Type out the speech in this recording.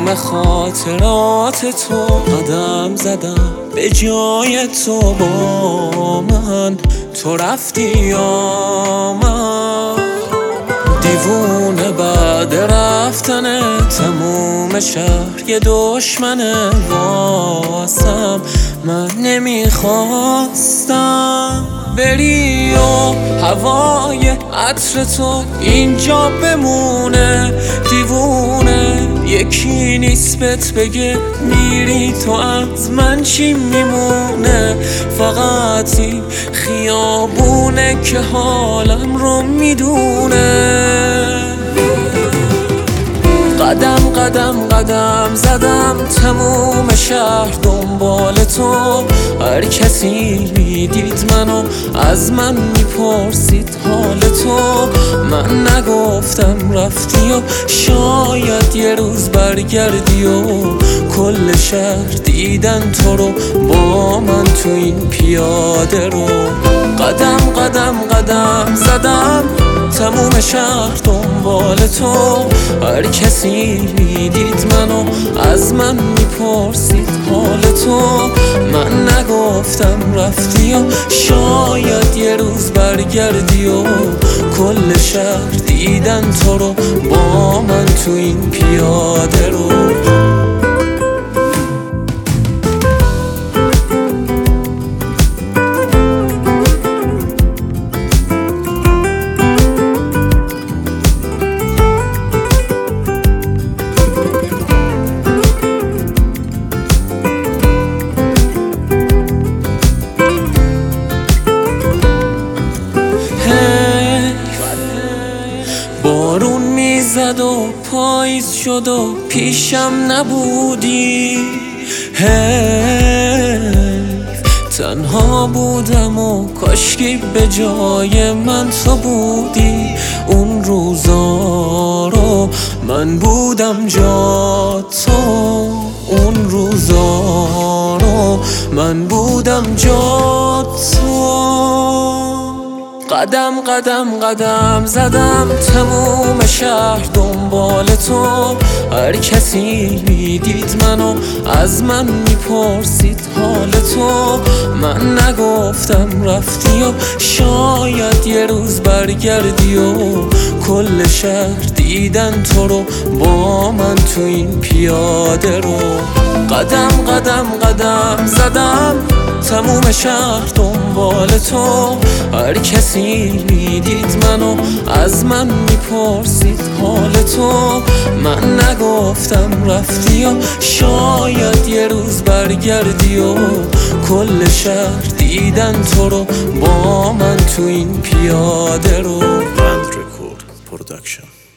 تموم خاطرات تو قدم زدم به جای تو با من، تو رفتی یا من دیوونه بعد رفتن تموم شهر یه دشمن واسم. من نمیخواستم بری و هوای عطر تو اینجا بمونه. دیوونه یکی نیست بهت بگه میری تو از من چی میمونه. فقط این خیابونه که حالم رو میدونه. قدم قدم قدم زدم تموم شهر دنبال تو. هر کسی میدید منو از من میپرسید حال تو. من نگفتم رفتی و شاید یه روز برگردی و کل شهر دیدن تو رو با من تو این پیاده رو. قدم قدم قدم زدم تموم شهر دنبال تو. هر کسی میدید منو از من میپرسید حال تو. من نگفتم رفتی و شاید یه روز برگردی و کل شهر دیدن تو رو با من تو این پیاده رو. بارون میزد و پاییز شد و پیشم نبودی. تنها بودم و کاشکی به جای من تو بودی. اون روزا رو من بودم جا تو. اون روزا رو من بودم جا تو. قدم قدم قدم زدم تموم شهر دنبال تو. هر کسی میدید منو از من میپرسید حال تو. من نگفتم رفتی و شاید یه روز برگردی و کل شهر دیدن تو رو با من تو این پیاده رو. قدم قدم قدم زدم تموم شهر دنبال تو. هر کسی میدید منو از من میپرسید حال تو. من نگفتم رفتی و شاید یه روز برگردی و کل شهر دیدن تو رو با من تو این پیاده رو. Brand Record Production.